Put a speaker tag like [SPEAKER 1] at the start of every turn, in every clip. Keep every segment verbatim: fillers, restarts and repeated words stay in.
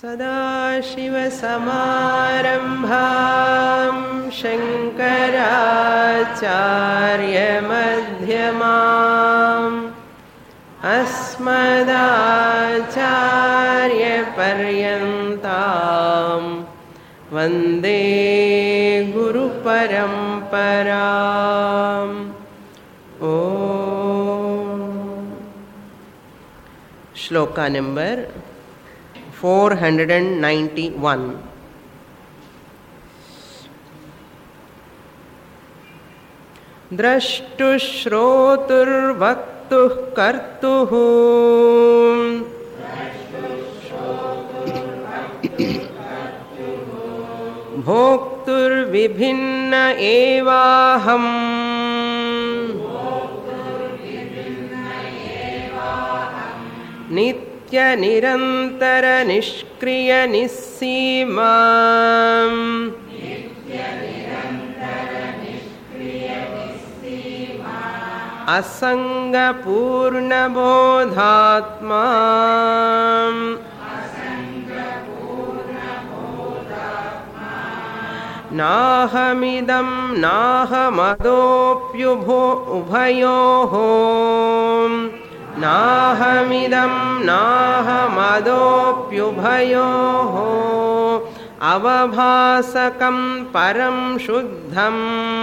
[SPEAKER 1] सदाशिवसमारम्भां शङ्कराचार्यमध्यमाम् अस्मदाचार्यपर्यन्तां वन्दे गुरुपरम्पराम्। ॐ श्लोका नंबर four ninety-one. द्रष्टुश्रोतुर्वक्तुः कर्तुः भोक्तुर्विभिन्न एवाहम् नित्य निरंतर निष्क्रिय निस्सीमा असंग पूर्ण बोधात्मा नाहमिदं नाहमदोऽप्युभो उभयोः नाहमिदं नाहमदोऽप्युभयोः अवभासकं परं शुद्धम्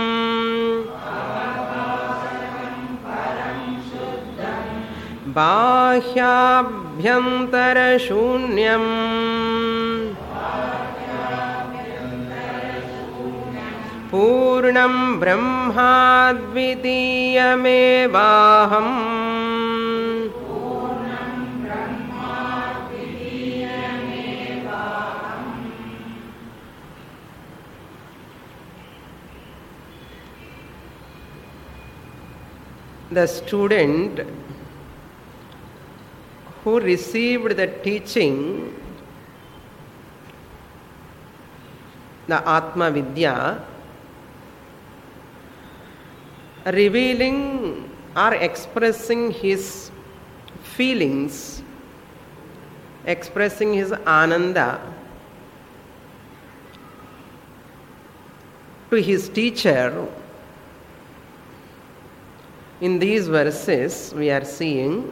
[SPEAKER 1] बाह्याभ्यन्तरशून्यम् पूर्णं ब्रह्माद्वितीयमेवाहम् The student who received the teaching, the Atma Vidya, revealing or expressing his feelings, expressing his ananda to his teacher. In these verses we are seeing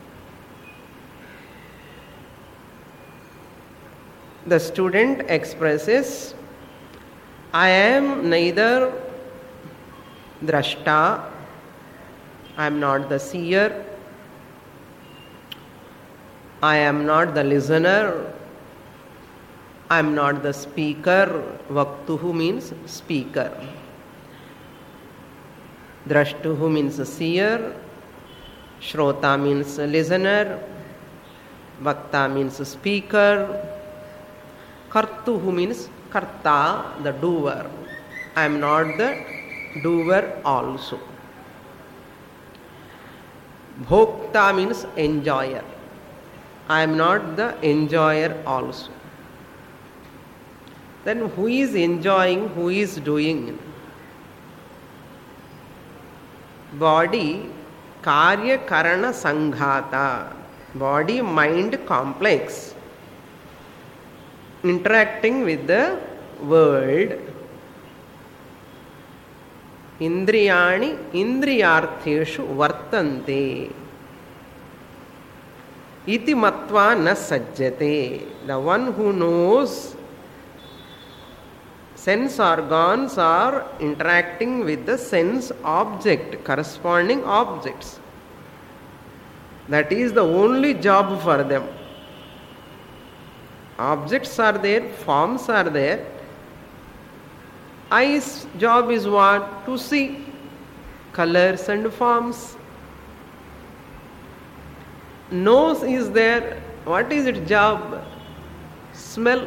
[SPEAKER 1] the student expresses, I am neither drashta, I am not the seer, I am not the listener, I am not the speaker. Vaktuhu means speaker. Drashtuhu means seer, Shrota means listener, Vakta means speaker, Kartuhu means karta, the doer. I am not the doer also. Bhokta means enjoyer. I am not the enjoyer also. Then who is enjoying, who is doing? Body, karya karana sanghata, body mind complex, interacting with the world. Indriyani indriyartheshu vartante iti matva na sajjate. The one who knows sense organs are interacting with the sense object, corresponding objects. That is the only job for them. Objects are there, forms are there. Eye's job is what? To see colors and forms. Nose is there. What is its job? Smell.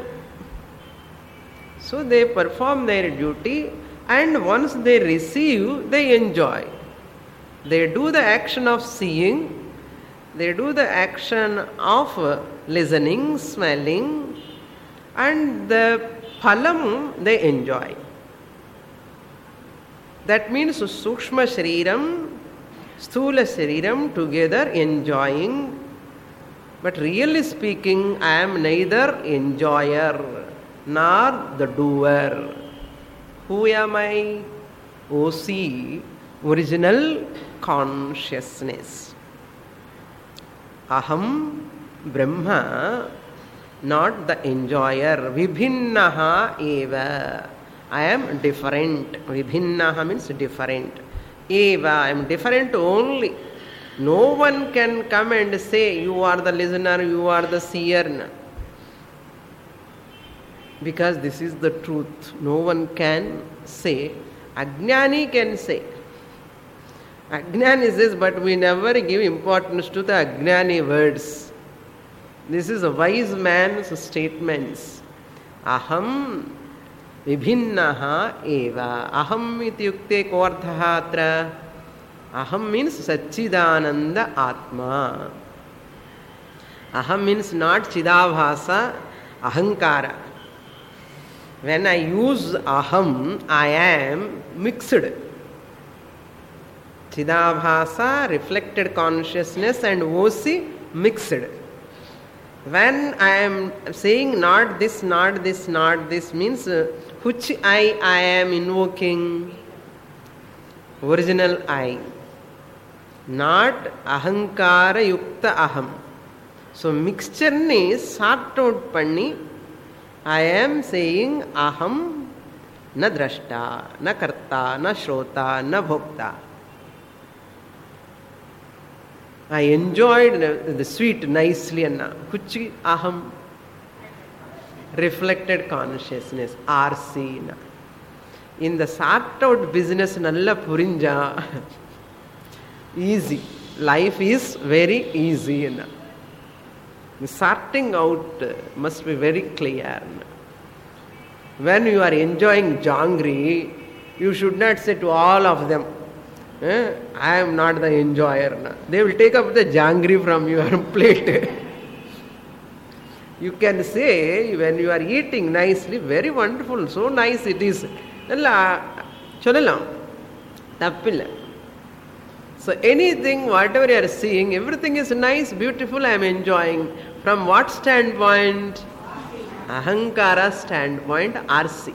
[SPEAKER 1] So they perform their duty, and once they receive, they enjoy. They do the action of seeing, they do the action of listening, smelling, and the phalam they enjoy. That means Sukshma Shariram, Sthula Shariram together enjoying But really speaking, I am neither enjoyer nor the doer. Who am I? O C, original consciousness. Aham Brahma, not the enjoyer. Vibhinnaha eva. I am different. Vibhinnaha means different. Eva, I am different only. No one can come and say, you are the listener, you are the seer. Because this is the truth. No one can say. Ajnani can say. Ajnani says, but we never give importance to the Ajnani words. This is a wise man's statements. Aham vibhinnaha eva. Aham iti yukte ko arthaha atra. Aham means Satchidananda Atma. Aham means not Chidabhasa, Ahankara. When I use aham, I am mixed. Chidabhasa, reflected consciousness, and O C, mixed. When I am saying not this, not this, not this, means uh, which I I am invoking? Original I. Not ahankara yukta aham. So mixture ni sort out panni. I am saying aham na drashta, na karta, na shrota, na bhokta. I enjoyed the, the sweet nicely anna. Kuchi aham? Reflected consciousness, R C. Na. In the sort out business nalla purinja. Easy. Life is very easy. Na. The sorting out must be very clear. When you are enjoying jangri, you should not say to all of them, eh, I am not the enjoyer. They will take up the jangri from your plate. You can say, when you are eating nicely, very wonderful, so nice it is. So anything, whatever you are seeing, everything is nice, beautiful, I am enjoying. From what standpoint? Ahankara standpoint, R C.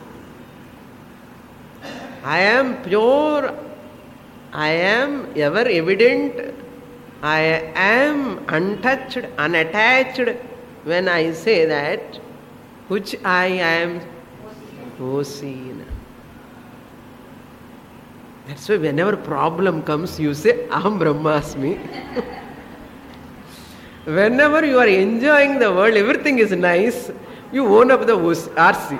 [SPEAKER 1] I am pure, I am ever evident, I am untouched, unattached. When I say that, which I am? O C. That's why whenever problem comes, you say, Aham Brahmasmi. Whenever you are enjoying the world, everything is nice, you own up the R C.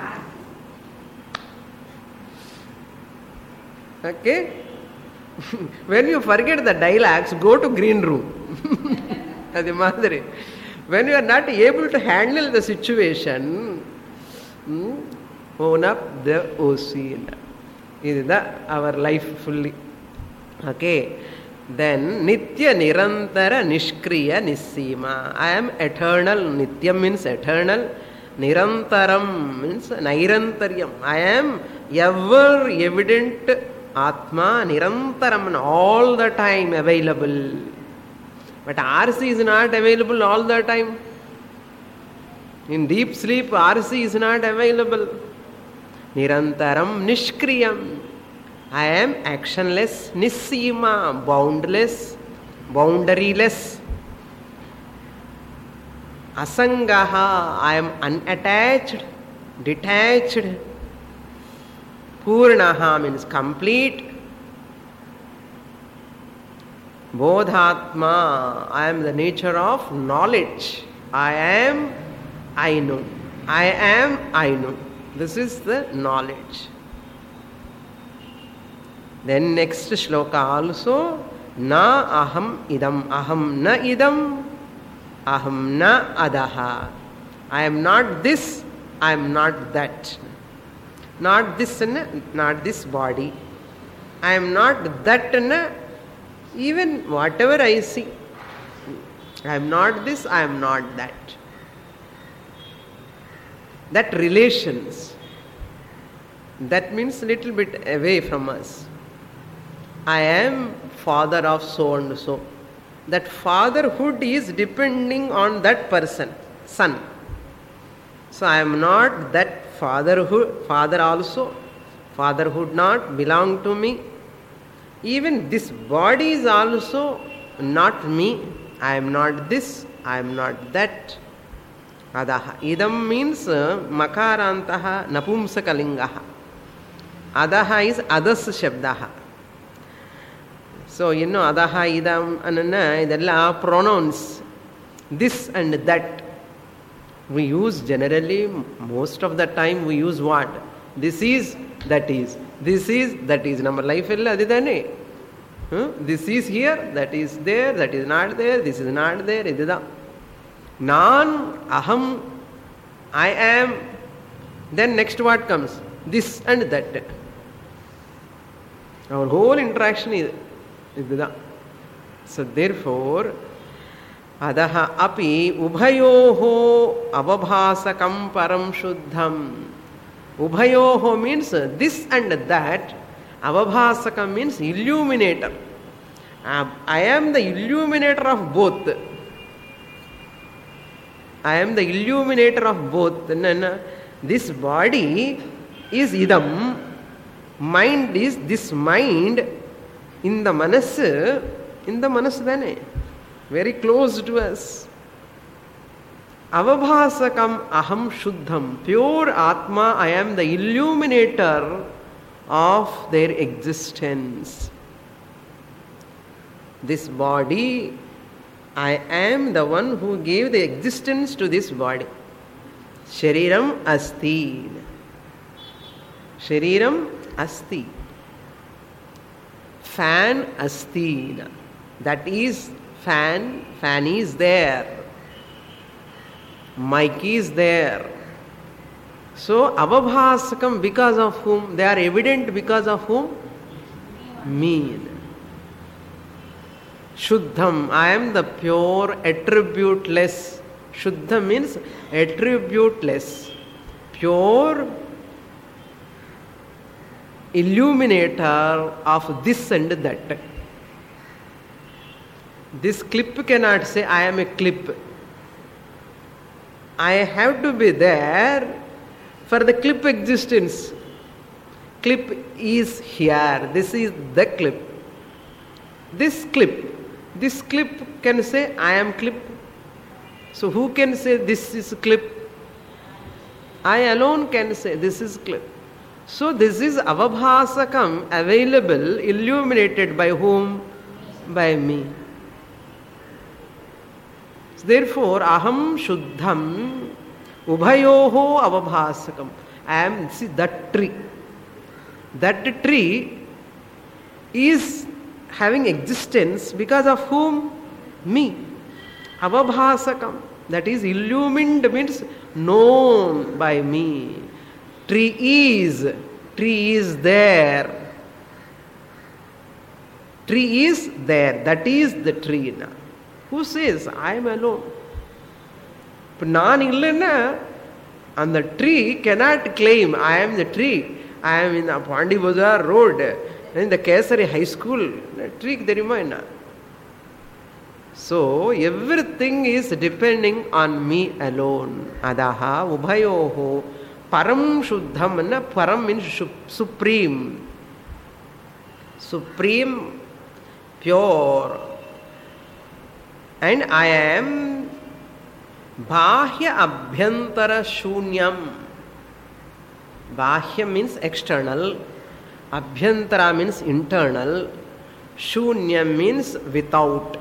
[SPEAKER 1] Okay? When you forget the dialogues, go to green room. Adi madri. When you are not able to handle the situation, hmm, own up the O C. This is the, our life fully. Okay. Then Nitya Nirantara Nishkriya Nisima. I am eternal. Nityam means eternal. Nirantaram means Nairantaryam. I am ever evident Atma, Nirantaram, all the time available. But R C is not available all the time. In deep sleep, R C is not available. Nirantaram Nishkriyam. I am actionless, Nisima, boundless, boundaryless. Asangaha, I am unattached, detached. Purnaha means complete. Bodhatma, I am the nature of knowledge. I am, I know. I am, I know. This is the knowledge. Then next shloka also, na aham idam, aham na idam, aham na adaha. I am not this, I am not that. Not this, not this body. I am not that, even whatever I see. I am not this, I am not that. That relations, that means a little bit away from us. I am father of so and so. that fatherhood is depending on that person, son. So I am not that fatherhood, father also. Fatherhood not belong to me. Even this body is also not me. I am not this, I am not that. Adaha. Idam means uh, makarantaha napumsakalingaha. Adaha is adas shabdaha. So, you know, adaha, idam, anana, idella pronouns. This and that. We use generally, most of the time we use what? This is, that is. This is, that is. Number life illa adidane. This is here, that is there, that is not there, this is not there, idida. Nan, aham, I am. Then next what comes? This and that. Our whole interaction is idida. So therefore, adaha api ubhayoho avabhasakam param shuddham. Ubhayoho means this and that. Avabhasakam means illuminator. Uh, I am the illuminator of both. I am the illuminator of both. This body is idam. Mind is this mind. In the manas, in the manas dane. Very close to us. Avabhasakam aham shuddham. Pure Atma, I am the illuminator of their existence. This body, I am the one who gave the existence to this body. Shariram asti. Shariram asti. Fan asti. That is fan. Fan is there. Mic is there. So, avabhasakam, because of whom? They are evident because of whom? Me. Shuddham, I am the pure, attributeless. Shuddha means attributeless. Pure illuminator of this and that. This clip cannot say, I am a clip. I have to be there for the clip existence. Clip is here. This is the clip. This clip. This clip can say, I am clip. So who can say this is clip? I alone can say this is clip. So this is avabhasakam, available, illuminated by whom? By me. Therefore, aham shuddham ubhayoho avabhasakam. I am, see, that tree. That tree is having existence because of whom? Me. Avabhasakam. That is illumined means known by me. Tree is. Tree is there. Tree is there. That is the tree now. Who says, I am alone? Naan illana, and the tree cannot claim, I am the tree. I am in the Pandi Bazaar road, in the Kesari High School. The tree therima. So, everything is depending on me alone. Adaha, ubhayoho, param shuddham. Param means supreme. Supreme, pure. And I am bahya abhyantara shunyam. Bahya means external. Abhyantara means internal. Shunyam means without.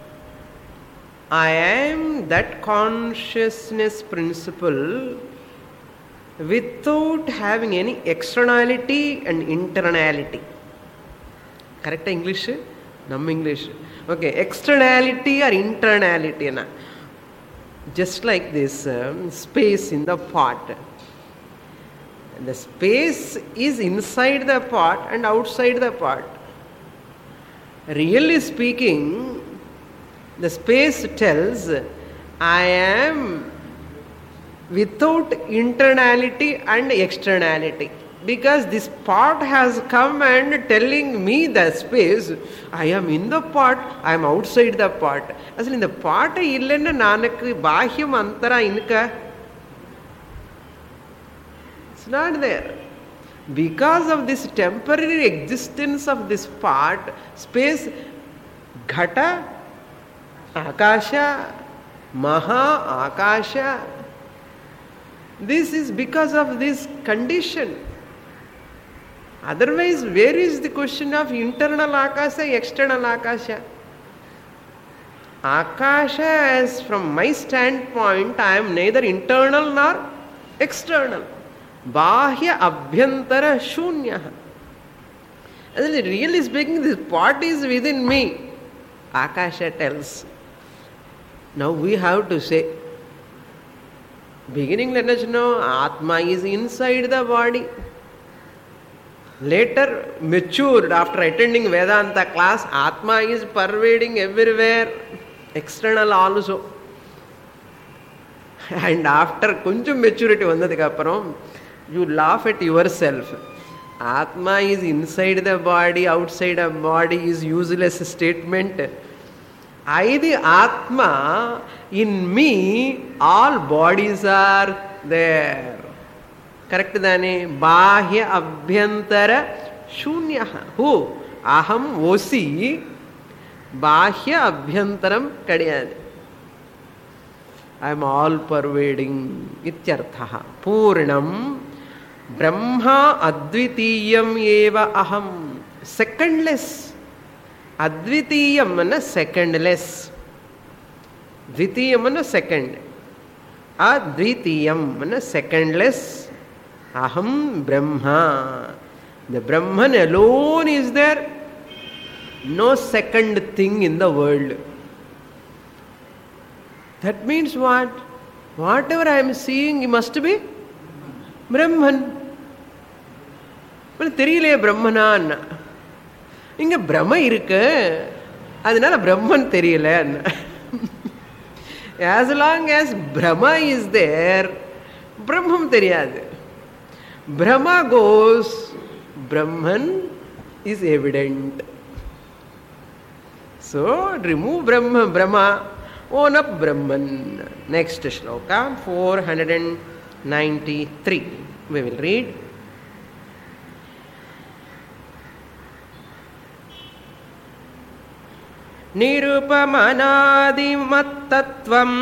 [SPEAKER 1] I am that consciousness principle without having any externality and internality. Correct English? Nam English. Okay, externality or internality. Na? Just like this um, space in the pot. The space is inside the pot and outside the pot. Really speaking, the space tells, I am without internality and externality. Because this pot has come and telling me the space, I am in the pot, I am outside the pot. Asli in the pot illenna nanakku bahyam antara inka. It's not there. Because of this temporary existence of this pot, space, ghata, akasha, maha, akasha. This is because of this condition. Otherwise, where is the question of internal akasha, external akasha? Akasha, as from my standpoint, I am neither internal nor external. Bahya abhyantara shunya. Really speaking, this pot is within me. Akasha tells. Now we have to say, beginning let us know, Atma is inside the body. Later, matured after attending Vedanta class, Atma is pervading everywhere, external also. And after kunchum maturity vandadikapparam, you laugh at yourself. Atma is inside the body, outside the body is useless statement. I, the Atma, in me, all bodies are there. Correct dane? Bahya abhyantara shunyaha. Who? Aham osi. Bahya abhyantaram kadiyade. I am all pervading. Ityarthaha. Purnam Brahma advitiyam eva aham. Secondless. Advitiyam mana secondless. Dvitiyam mana second. Advitiyam mana secondless. Aham Brahma. The Brahman alone is there. No second thing in the world. That means what? Whatever I am seeing, it must be Brahman. Well, theriyale Brahmana. Inga Brahma irukku. Adinala Brahman theriyala. As long as Brahma is there, Brahman theriyadu. Brahma goes, Brahman is evident. So, remove Brahma, Brahma, own up Brahman. Next shloka, four ninety-three. We will read. Nirupamanaadimattvam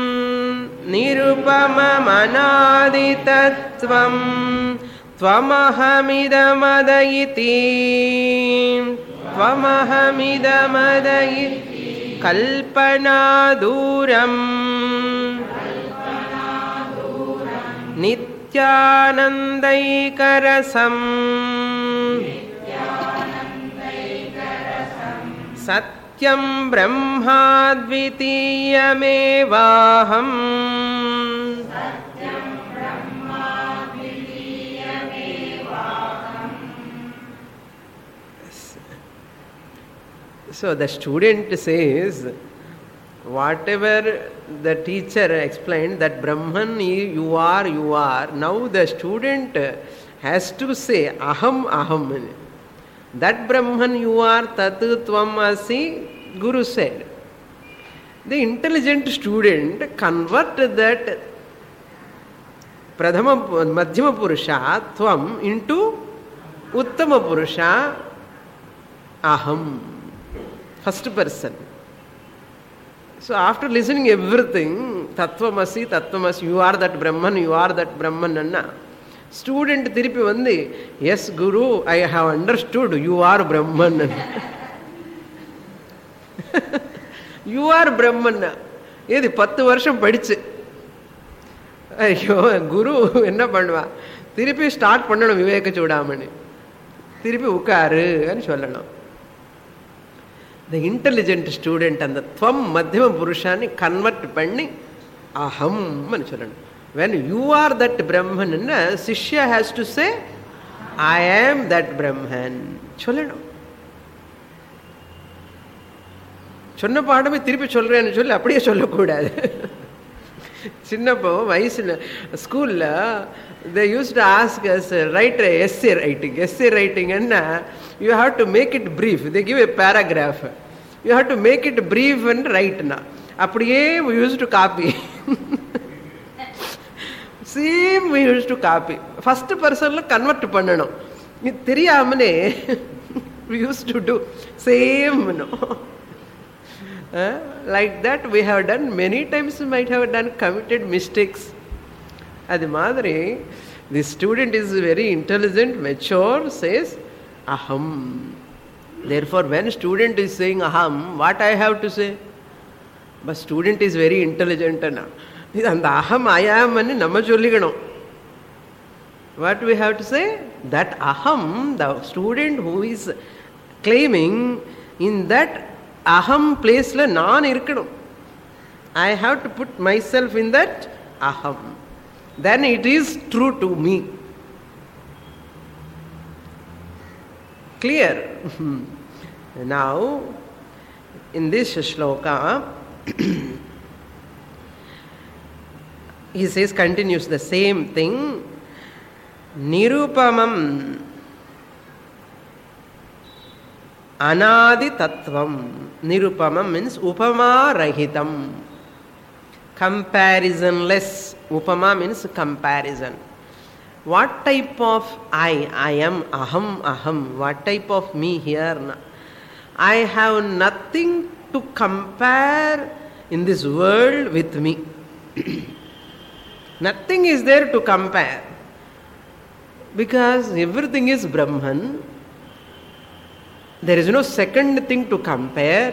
[SPEAKER 1] Nirupamamanaditattvam Tvamahamidamadaiti Tvamahamidamadaiti Kalpanaduram Nityanandaikarasam Sat Satyam Brahma Dvitiyamevaham. Satyam Brahma Dvitiyamevaham. So the student says, whatever the teacher explained, that Brahman you are, you are. Now the student has to say, Aham, Aham. That Brahman you are, Tat Tvam Asi, Guru said. The intelligent student convert that Pradhama, Madhyama Purusha, Tvam, into Uttama Purusha, Aham, first person. So after listening everything, Tattvamasi, Tattvamasi, you are that Brahman, you are that Brahman, Anna. Student Tiripi Vandi, yes, Guru, I have understood, you are Brahman. You are Brahman. This பத்து வருஷம் படிச்சு ஐயோ குரு என்ன பண்ணுவா திருப்பி start பண்ணணும் விவேக சூடாமணி திருப்பி உட்காரு అని சொல்லணும். The intelligent student and the Tvam Madhyama Purushani convert பண்ணி Aham అని சொல்லணும். When you are that Brahman, Sishya has to say, I am that Brahman. சொல்லணும். சொன்ன பாடமே திருப்பி சொல்றேன்னு சொல்லி அப்படியே சொல்லக்கூடாது. சின்னப்போ வயசில் ஸ்கூலில் they used to ask us uh, write a essay writing. Essay writing and uh, you have to make it brief. They give a paragraph. You have to make it brief and write. Na அப்படியே we used to copy. Same we used to copy. First person convert பண்ணணும். இது தெரியாமலே we used to do same, no. Uh, like that we have done many times, might have done committed mistakes. Adi madri, the student is very intelligent, mature, says aham. Therefore when student is saying aham, what I have to say? But student is very intelligent na. And aham I am ani nama sollikanum. What we have to say? That aham, the student who is claiming, in that aham place la naan irukkanum. I have to put myself in that aham. Then it is true to me. Clear? Now, in this shloka, he says, continues the same thing. Nirupamam anadi tattvam. Nirupamam means upama rahitam. Comparisonless. Upama means comparison. What type of I? I am aham, aham. What type of me here? I have nothing to compare in this world with me. Nothing is there to compare. Because everything is Brahman. There is no second thing to compare.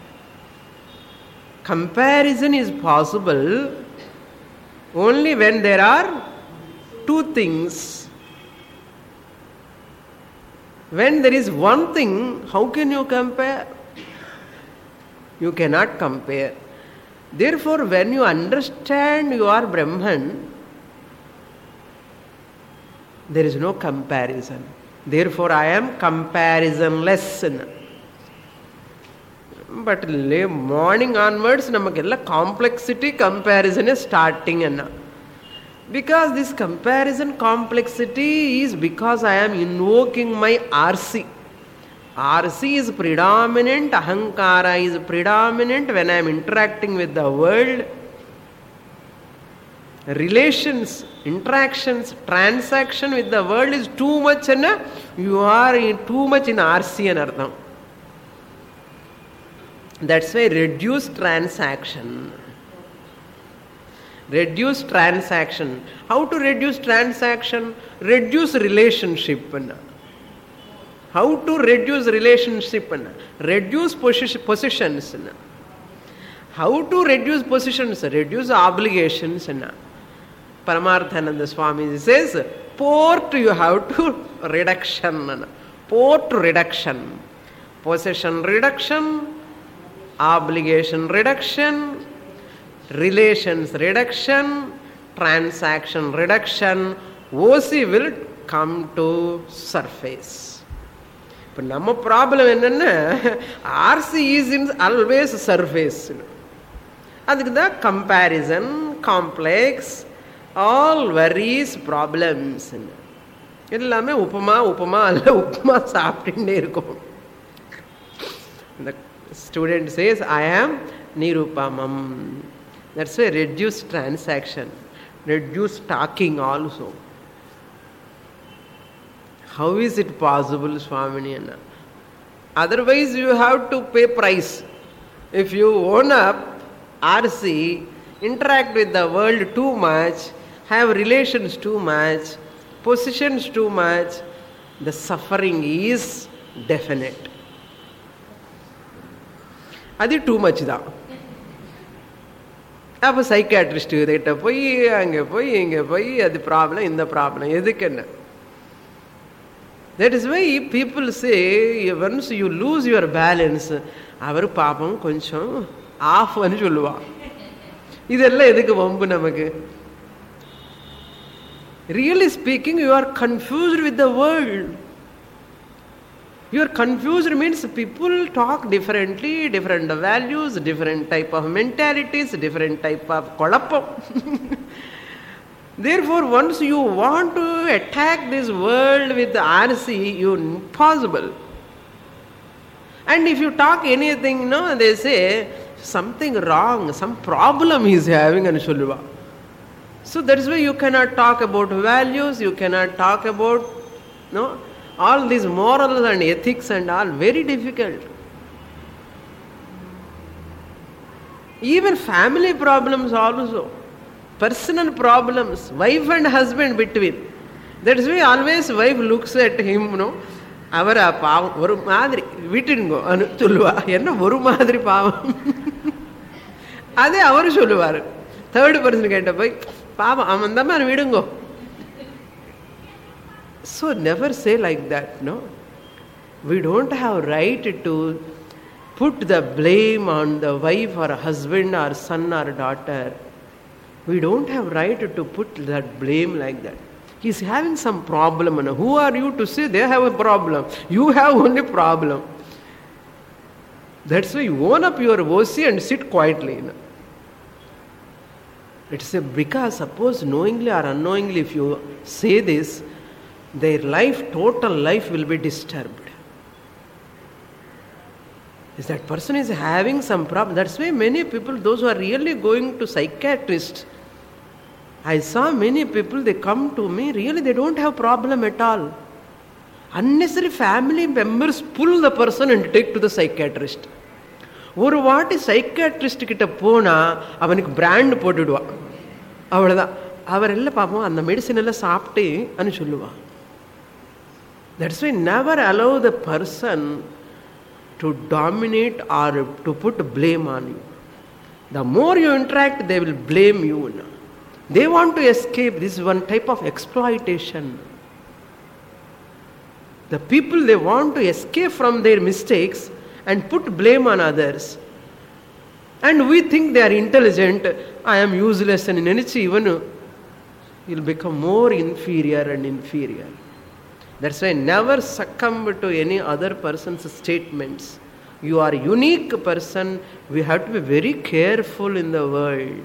[SPEAKER 1] Comparison is possible only when there are two things. When there is one thing, how can you compare? You cannot compare. Therefore, when you understand you are Brahman, there is no comparison. Therefore, I am comparisonless. But morning onwards, namakella complexity comparison is starting. Because this comparison complexity is because I am invoking my R C. R C is predominant, ahankara is predominant when I am interacting with the world. Relations, interactions, transaction with the world is too much, and you are in too much in R C and artham. That's why reduce transaction. Reduce transaction. How to reduce transaction? Reduce relationship. How to reduce relationship? Reduce positions. How to reduce positions? Reduce obligations. Paramarthananda Swami says, port you have to reduction. Port reduction. Possession reduction. Obligation reduction. Relations reduction. Transaction reduction. O C will come to surface. But nama problem enna, R C is in always surface. Adukku the comparison, complex, all worries, problems. Ellame upama upama alla upama saaptinde irukom. The student says, I am nirupamam. That's why reduce transaction, reduce talking also. How is it possible, Swamini? Otherwise you have to pay price. If you own up R C, interact with the world too much, have relations too much, positions too much, the suffering is definite. Adi too much da. அப்போ psychiatrist கிட்ட போய் அங்கே போய் இங்கே போய் அது problem இந்த problem எதுக்கு என்ன? That is why people say once you lose your balance, அவர் பாப்பம் கொஞ்சம் ஆஃப் னு சொல்லுவா. இதெல்லாம் எதுக்கு வம்பு நமக்கு? Really speaking, you are confused with the world. You are confused means people talk differently, different values, different type of mentalities, different type of kolapam. Therefore, once you want to attack this world with R C, you impossible. And if you talk anything, no, they say something wrong, some problem he is having, and Shulva. So that is why you cannot talk about values, you cannot talk about, no, all these morals and ethics and all, very difficult. Even family problems also, personal problems, wife and husband between. That is why always wife looks at him, you know, அவரை பாவம் ஒரு மாதிரி விட்டுடுங்கோ அனு சொல்லுவா. என்ன ஒரு மாதிரி பாவம், அதே அவரு சொல்லுவார். தேர்ட் பர்சன் கேட்ட போய் பாவம் அவன் தான் மாதிரி விடுங்கோ. So never say like that, no. We don't have right to put the blame on the wife or husband or son or daughter. We don't have right to put that blame like that. He is having some problem. And who are you to say they have a problem? You have only problem. That's why you own up your O C and sit quietly. You know. It's a, because suppose knowingly or unknowingly if you say this, their life, total life will be disturbed. If that person is having some problem, that's why many people, those who are really going to psychiatrists, I saw many people, they come to me, really they don't have problem at all. Unnecessary family members pull the person and take to the psychiatrist. ஒரு வாட்டி psychiatrist கிட்ட போனா அவனுக்கு brand போட்டுடுவா, அவ்வளோதான். அவர் எல்லாம் பார்ப்போம் அந்த medicine எல்லாம் சாப்பிட்டு அனு சொல்லுவா. That's why never allow the person to dominate or to put blame on you. The more you interact, they will blame you. They want to escape. This is one type of exploitation. The people, they want to escape from their mistakes and put blame on others. And we think they are intelligent. I am useless, and in any even you will become more inferior and inferior. That's why never succumb to any other person's statements. You are a unique person. We have to be very careful in the world.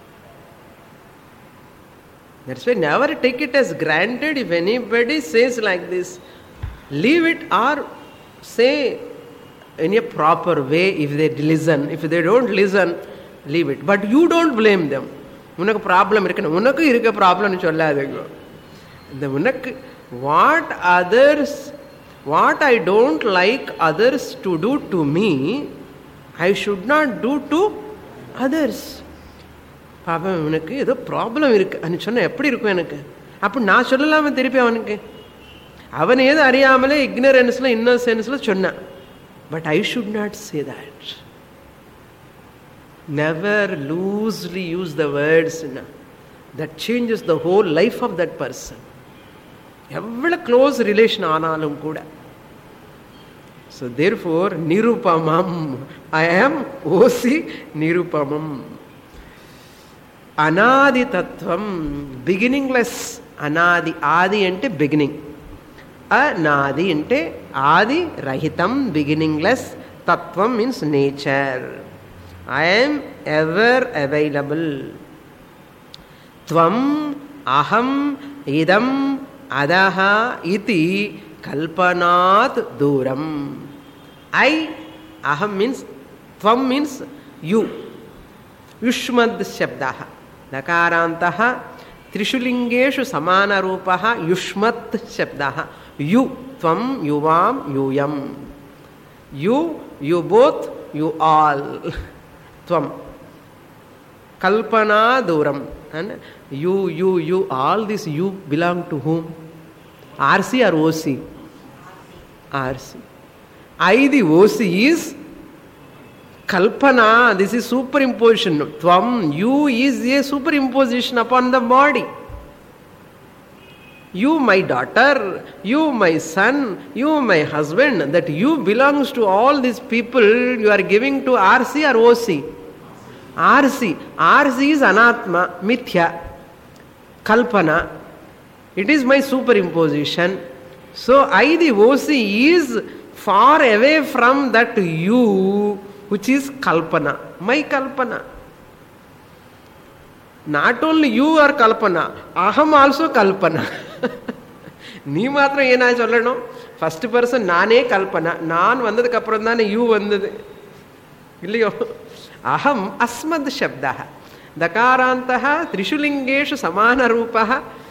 [SPEAKER 1] That's why never take it as granted if anybody says like this. Leave it or say in a proper way if they listen. If they don't listen, leave it. But you don't blame them. உனக்கு problem இருக்கு, உனக்கு இருக்க ப்ராப்ளம்னு சொல்லாதீங்க. இந்த உனக்கு what others, what I don't like others to do to me, I should not do to others. பாப்பா உனக்கு ஏதோ ப்ராப்ளம் இருக்கு அனு சொன்ன எப்படி இருக்கும் எனக்கு, அப்படி நான் சொல்லலாம திருப்பி அவனுக்கு, அவன் ஏதோ அறியாமலே இக்னரன்ஸ்ல இன்னசென்ஸ்ல சொன்னான். But I should not say that. Never loosely use the words that changes the whole life of that person. எவ்வளவு க்ளோஸ் ரிலேஷன் ஆனாலும் கூட. So therefore nirupamam, I am O C nirupamam. Anadi tattvam, beginningless. Anadi, adi ante beginning, anadi ante adi rahitam, beginningless. Tattvam means nature. I am ever available. Tvam aham idam adaha iti kalpanat duram. I, aham means, tvam means you. Yushmad shabdaha. Nakarantaha trishulingeshu samana rupaha yushmat shabdaha. You, tvam, yuvam, yuyam. You, you both, you all. Tvam. Kalpana duram. And you, you, you, all this you belong to whom? R C or O C? R C. I, the O C, is Kalpana. This is superimposition. Tvam, you, is a superimposition upon the body. You, my daughter, you, my son, you, my husband, that you belongs to all these people you are giving to R C or O C? R C. R C is anatma, mithya, kalpana. It is my superimposition. So I, the O C, is far away from that you which is kalpana, my kalpana. Not only you are kalpana, aham also kalpana. நீ மாத்திரம் ஏன்னா சொல்லணும்? First person நானே கல்பனா, நான் வந்ததுக்கு அப்புறம் தானே you வந்தது இல்லையோ. அகம் அஸ்மத் சப்தா தகாராந்தः त्रिषु लिङ्गेषु समानरूपः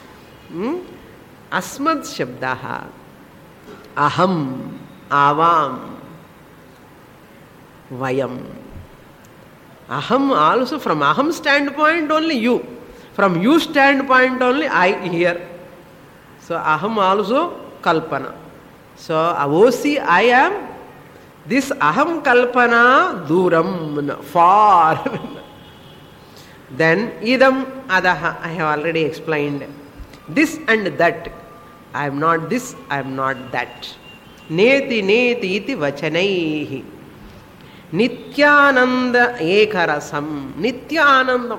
[SPEAKER 1] अस्मत् शब्दः अहम आवाम vayam. Aham also, from aham standpoint only you, from you standpoint only I here. So aham also kalpana. So avosi I am, this aham kalpana duram, far. Then idam adaha, I have already explained. This and that, I am not this, I am not that. Neti neti iti vachanaihi. Nityananda ekarasam. Nityanandam.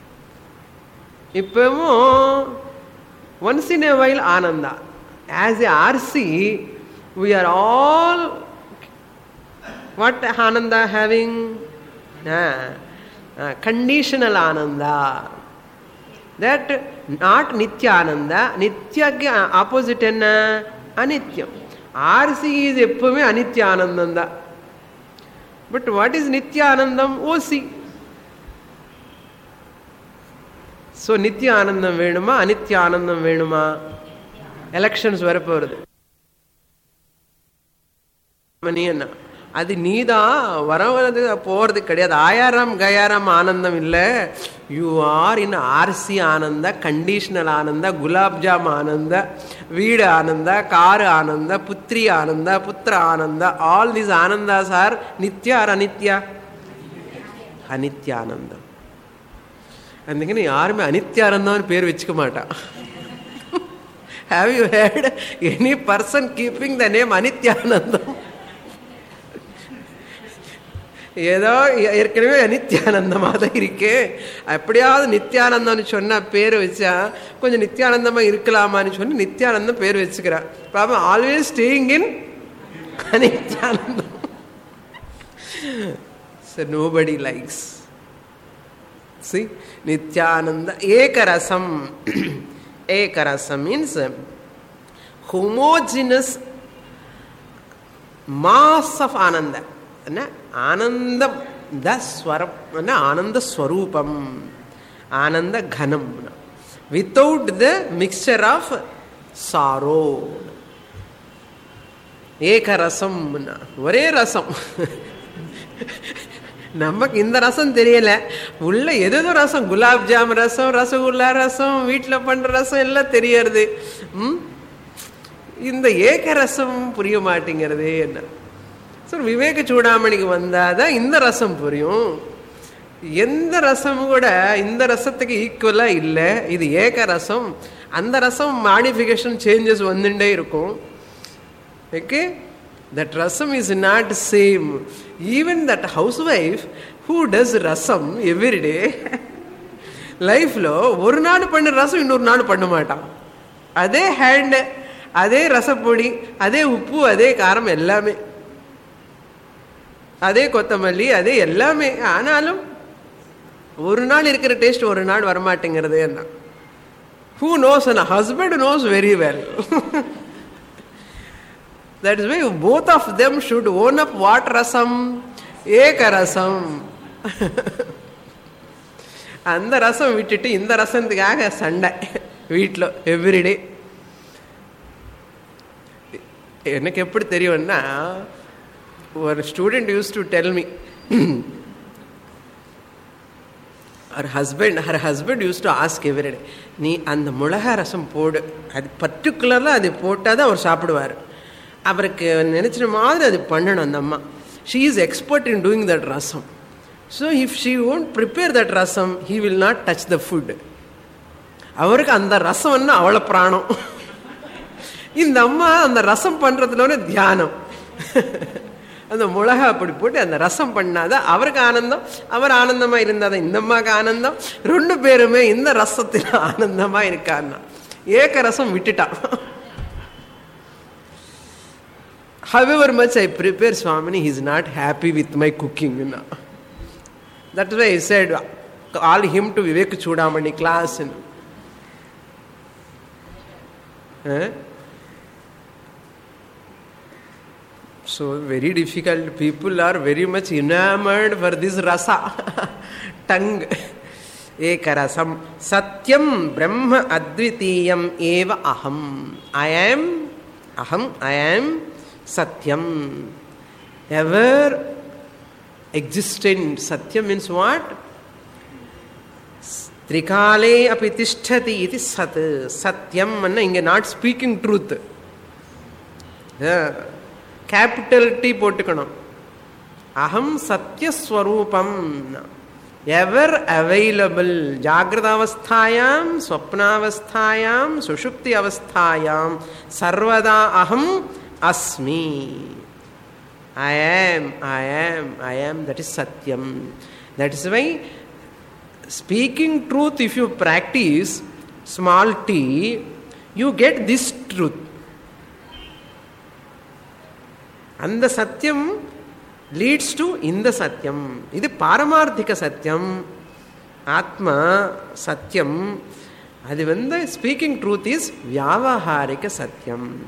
[SPEAKER 1] Ippavum once in a while ananda. As a R C, we are all what ananda having? Ah, ah, conditional ananda. That not nityananda. Nitya opposite enna? Anityam. R C is eppume anityananda. But what is nityanandam? O C. So nityanandam venuma, anityanandam venuma. Elections வரப்போகுது. மணியண்ணா அது நீதா வரவது போகிறது கிடையாது. ஆயாரம் கயாரம் ஆனந்தம் இல்லை. You are in RC ஆனந்த, conditional ஆனந்த, குலாப்ஜாம் ஆனந்த, வீடு ஆனந்த, காரு ஆனந்த, புத்திரி ஆனந்த, புத்திர ஆனந்த. ஆல் தீஸ் ஆனந்தாஸ் ஆர் நித்யா ஆர் அனித்யா? அனித்யானந்தம். అందుకని யாருமே அனித்யானந்தம்னு பேர் வச்சுக்க மாட்டான். Have you heard any person keeping the name Anityanandam? ஏதோ ஏற்கனவே அனித்யானந்தமாக தான் இருக்கே, எப்படியாவது நித்யானந்தம்னு சொன்ன பேர் வச்சா கொஞ்சம் நித்யானந்தமா இருக்கலாமான்னு சொல்லி நித்யானந்தம் பேர் வச்சுக்கிறான். பாபா ஆல்வேஸ் ஸ்டேயிங் இன் அனித்யானந்தம். So nobody likes. See, Nityananda ekarasam. Ekarasam means homogeneous mass of ananda. Ananda the swaram, ananda swarupam, ananda ghanam, without the mixture of sorrow. Ekarasam, ஒரே ரசம். நமக்கு இந்த ரசம் தெரியல, உள்ள எதோ ரசம், குலாப் ஜாம் ரசம், ரசகுல்லா ரசம், வீட்டில் பண்ற ரசம் எல்லாம் தெரியறது. இந்த ஏக ரசம் புரிய மாட்டேங்கிறது என்ன. சார் விவேக சூடாமணிக்கு வந்தாதான் இந்த ரசம் புரியும். எந்த ரசம் கூட இந்த ரசத்துக்கு ஈக்குவலா இல்லை. இது ஏக ரசம். அந்த ரசம் மாடிஃபிகேஷன் சேஞ்சஸ் வந்துட்டே இருக்கும். Okay, that rasam is not same. Even that housewife who does rasam every day, life lo ஒரு நாள் பண்ண ரசம் இன்னொரு நாள் பண்ண மாட்டான். அதே ஹேண்ட், அதே ரசப்பொடி, அதே உப்பு, அதே காரம், எல்லாமே அதே கொத்தமல்லி, அதே எல்லாமே. ஆனாலும் ஒரு நாள் இருக்கிற டேஸ்ட் ஒரு நாள் வரமாட்டேங்கிறது என்ன. Who knows? And a husband knows very well. That is why both of them should own up what rasam? Eka rasam. அந்த ரசம் விட்டுட்டு இந்த ரசத்துக்காக சண்டை வீட்டில் எவ்ரிடே. எனக்கு எப்படி தெரியும்னா, ஒரு student used to tell me, her husband her husband used to ask every day, நீ அந்த மிளகா ரசம் போடு, அது பர்டிகுலராக அது போட்டால் தான் அவர் சாப்பிடுவார். அவருக்கு நினைச்ச மாதிரி அது பண்ணணும் அந்த அம்மா. She is expert in doing that rasam. So if she won't prepare that rasam, he will not touch the food. அவருக்கு அந்த ரசம்னா அவ்வளோ பிராணம். இந்த அம்மா அந்த ரசம் பண்றதுல தியானம். அந்த மிளகா அப்படி போட்டு அந்த ரசம் பண்ணாதான் அவருக்கு ஆனந்தம், அவர் ஆனந்தமா இருந்தாதான் இந்த அம்மாவுக்கு ஆனந்தம். ரெண்டு பேருமே இந்த ரசத்தில் ஆனந்தமா இருக்கான்னா. ஏக ரசம் விட்டுட்டான். however much I prepare, Swamini, he is not happy with my cooking. You know. That's why I said, call him to Vivek Chudamani class. You know. Eh? So very difficult. People are very much enamored for this rasa, tongue. Ekarasam satyam brahma advitiyam eva aham. I am aham, I am satyam. Ever existent. Satyam means what? Trikale api tishtati iti sat. Satyam anna inge not speaking truth. Yeah. Capital T pottukanam. Aham satya swarupam. Ever available. Jagrata avasthayam, swapna avasthayam, sushupti avasthayam, sarvada aham asmi. I am, I am, I am. That is satyam. That is why speaking truth, if you practice small t, you get this truth. And the satyam leads to in the satyam. This is paramarthika satyam. Atma satyam. That when the speaking truth is vyavaharika satyam.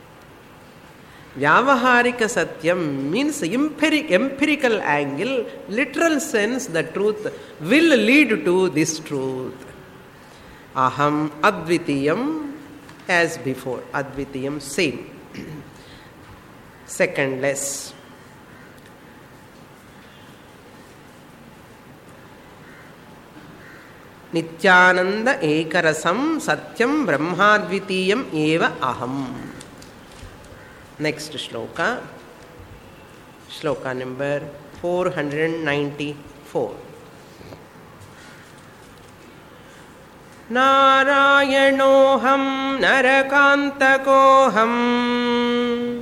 [SPEAKER 1] Vyavaharika satyam means empiric, empirical angle, literal sense, the truth will lead to this truth. Aham advitiyam, as before. Advitiyam, same. Secondless. Nityananda ekarasam satyam brahmadvitiyam eva aham. Next shloka. Shloka number four ninety-four. Narayanoham narakantakoham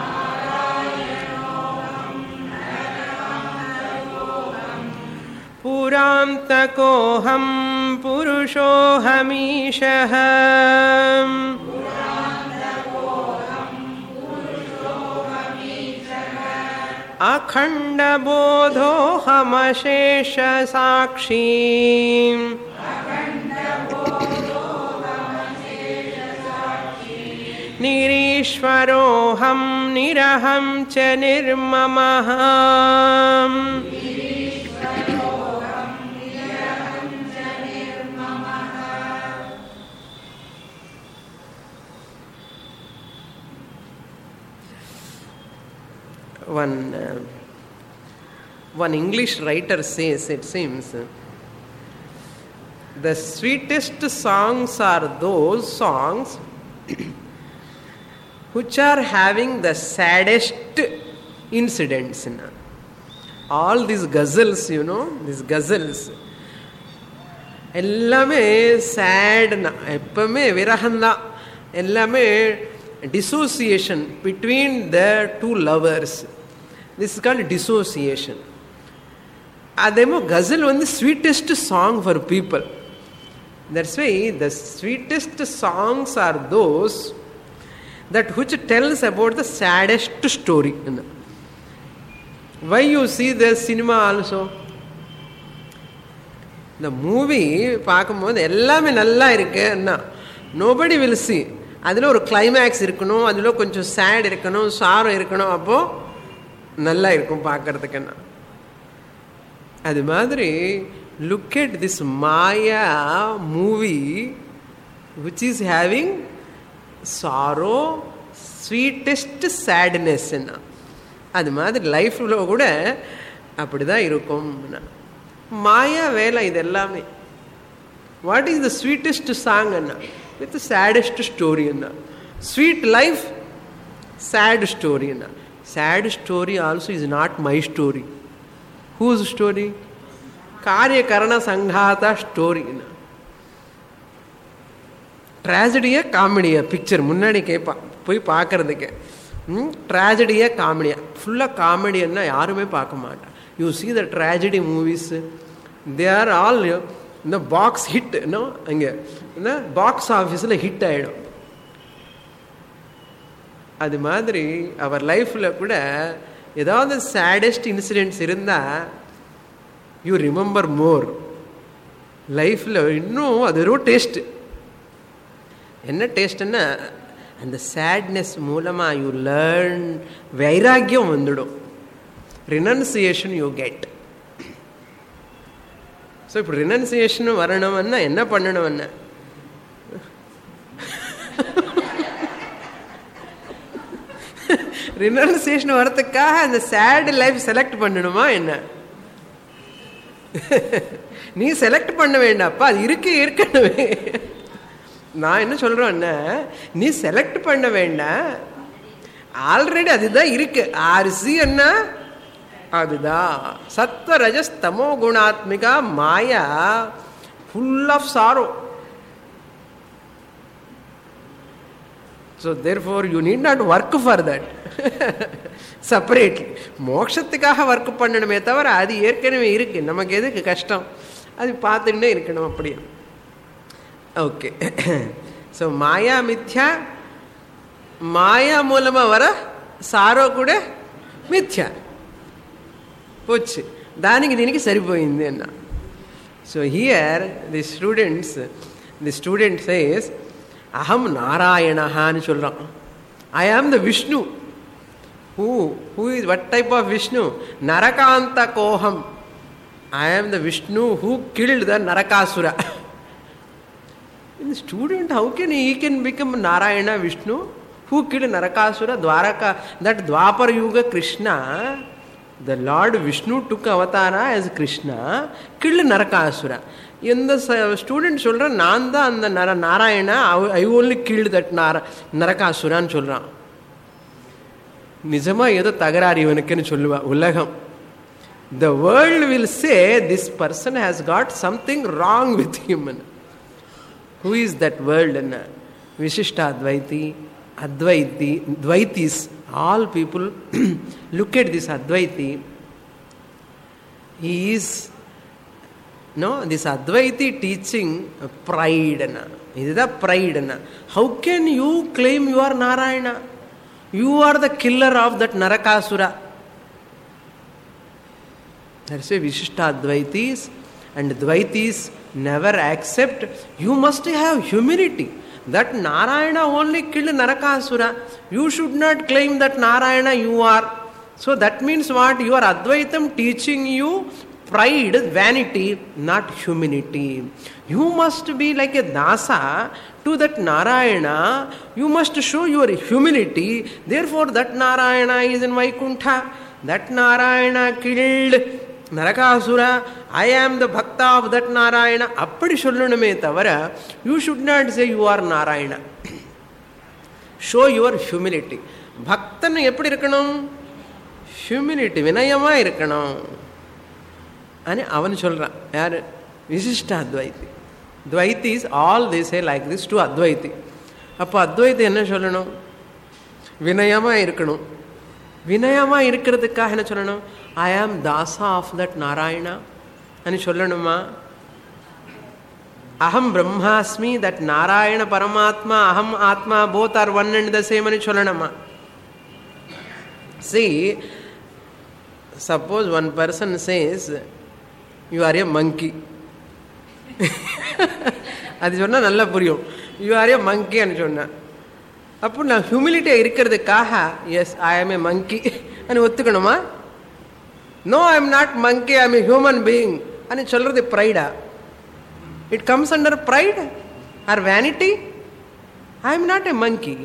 [SPEAKER 1] Purantakoham purushohamishaham Akhanda bodhohamashesha sakshim Nirishvaroham niraham cha nirmamaham One, uh, one English writer says, it seems, the sweetest songs are those songs which are having the saddest incidents. All these ghazals, you know, these ghazals, ellame sad, eppame virahanda, ellame dissociation between the two lovers. This is called dissociation. Ademo ghazal one the sweetest song for people. That's why the sweetest songs are those that which tells about the saddest story. Why you see the cinema also? The movie பார்க்கும்போது எல்லாமே நல்லா இருக்குன்னா nobody will see. அதில் ஒரு climax இருக்கணும், அதில் கொஞ்சம் chat இருக்கணும், சாரம் இருக்கணும், அப்போ நல்லா இருக்கும் பார்க்கறதுக்குன்னா. அது மாதிரி look at this Maya movie which is having sorrow, sweetest sadness. அது மாதிரி லைஃப்ல கூட அப்படிதான் இருக்கும். மாயா வேலை இது எல்லாமே. What is the sweetest song அண்ணா? with the saddest story. Sweet life, sad story. Sad story also is not my story. Whose story? Karya Karana Sanghata story. Tragedy a comedy a picture. Munnadi kepa poi paakradhukku. Tragedy a comedy. Full of comedy enna yarume paaka maata. You see the tragedy movies, they are all in the box hit, no? Ange in the box office la hit aidum. அது மாதிரி அவர் லைஃப்பில் கூட ஏதாவது saddest incidents இருந்தால் you remember more. லைஃப்பில் இன்னும் அது ஒரு டேஸ்ட்டு. என்ன டேஸ்ட்டுன்னா, அந்த சேட்னஸ் மூலமாக யூ லேர்ன், வைராக்கியம் வந்துடும், ரினன்சியேஷன் யூ கெட். ஸோ இப்போ ரினன்சியேஷன் வரணும்னா என்ன பண்ணணும்னா, ரினன்சியேஷன் வரத்துக்காக அந்த சேட் லைஃப் செலக்ட் பண்ணணுமா என்ன? நீ செலக்ட் பண்ண வேண்டாப்பா, அது இருக்கு ஏற்கனவே. நான் என்ன சொல்றேன்னா, நீ செலக்ட் பண்ண வேண்டாம், ஆல்ரெடி அதுதான் இருக்கு. ஆர்சி என்ன அதுதான். சத்வ ரஜஸ் தமோ குணாத்மிகா மாயா, full of sorrow. So therefore you need not work for that separately. மோட்சத்துக்காக ஒர்க் பண்ணணுமே தவிர அது ஏற்கனவே இருக்கு, நமக்கு எதுக்கு கஷ்டம்? அது பார்த்துக்கிட்டே இருக்கணும் அப்படியே. ஓகே. ஸோ மாயா மித்யா, மாயா மூலமாக வர సారో కూడా మిథ్య. పోచ్చు, దానికి దీనికి సరిపోయింది అన్న. So here the students the student says అహం నారాయణ అని சொல்றான். I am the Vishnu. Who who is what type of Vishnu? నరకాంత కోహం. I am the Vishnu who killed the Narakasura. In the student, how can he can become Narayana Vishnu who killed Narakasura? Dwaraka, that Dwapar Yuga Krishna, the Lord Vishnu took avatara as Krishna, killed Narakasura. In the student children, Nanda and the Narayana, I only killed that Nara, Narakasura and children. Nijama yedo tagarari ivanakku solluva ulagam. The world will say this person has got something wrong with him. Who is that world? Vishishta Advaiti, Advaiti, Dvaitis, all people look at this Advaiti. He is, no, this Advaiti teaching pride. This is the pride. How can you claim you are Narayana? You are the killer of that Narakasura. That's why Vishishta Advaitis and Dvaitis never accept. You must have humility. That Narayana only killed Narakasura. You should not claim that Narayana you are. So that means what? You are Advaitam teaching you pride, vanity, not humility. You must be like a dasa to that Narayana. You must show your humility. Therefore that Narayana is in Vaikuntha. That Narayana killed Narakasura. I am the bhakta of that Narayana. Appadi sollunume thavara, you should not say you are Narayana. Show your humility. Bhaktan eppadi irukkanum? Humility, vinayama irukkanum ani avan solran. Yaar? Vishishta Advaiti. Dvaitis, all they say like this to Advaiti. Appo Advaiti enna sollanum? Vinayama irukkanum. Vinayama irukkiradhukkaga enna sollanum? I am dasa of that Narayana ani sollanuma. Aham brahmasmi, that Narayana Paramatma, aham Atma, both are one and the same ani sollanuma. See, suppose one person says you are a monkey. அது சொன்னா நல்லா புரியும். You are a monkey ani சொன்னா, அப்போ நான் humility இருக்கிறதுக்காக S ஐ ஆம் ஏ மங்கி అని ஒத்துக்கணுமா? No, I am not monkey, I am a human being అని சொல்றது pride. It comes under pride or vanity? I am not a monkey.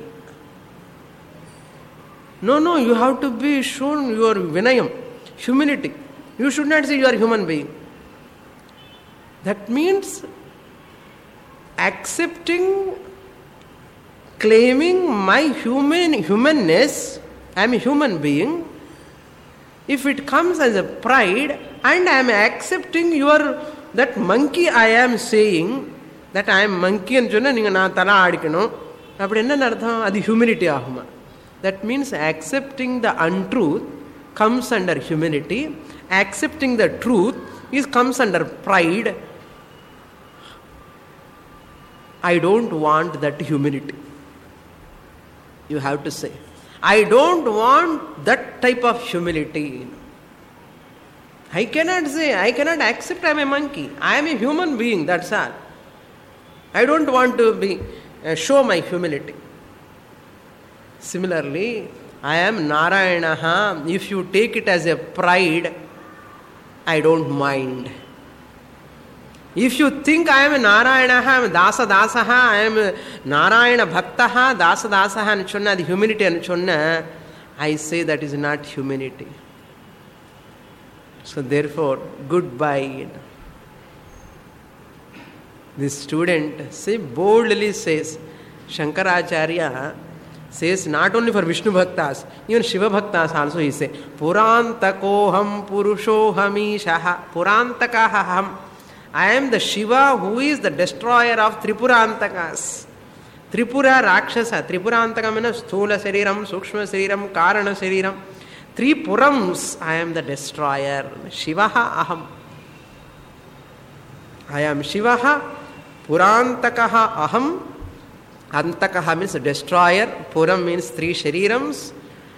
[SPEAKER 1] No, no, you have to be shown your vinayam, humility. You should not say you are a human being. That means accepting, claiming my human humanness, I am a human being. If it comes as a pride and I am accepting your that monkey, I am saying that I am monkey and சொன்னா நீங்க நான் தலை ஆடிக்கணும் அப்படி என்ன அர்த்தம்? அது humility ஆகுமா? That means accepting the untruth comes under humility. Accepting the truth is comes under pride. I don't want that humility. You have to say I don't want that type of humility. I cannot say, I cannot accept I am a monkey. I am a human being, that's all. I don't want to be uh, show my humility. Similarly, I am Narayanaha. If you take it as a pride, I don't mind. If you think I am a Narayanaha, I am Dasa Dasaha, I am a Narayana Bhaktaha, Dasa Dasaha and chonna, the humility and chonna, I say that is not humility. So therefore, goodbye. This student say boldly says, Shankaracharya says not only for Vishnu Bhaktas, even Shiva Bhaktas also he says, Purantakoham Purushohamishaha Purantakaham. I am the Shiva who is the destroyer of Tripurantakas. Tripura Rakshasa. Tripurantakam means Sthula Sariram, Sukshma Sariram, Karana Sariram. Three Purams, I am the destroyer. Shivaha Aham. I am Shivaha, Purantakaha Aham. Antakaha means destroyer. Puram means three Sharirams.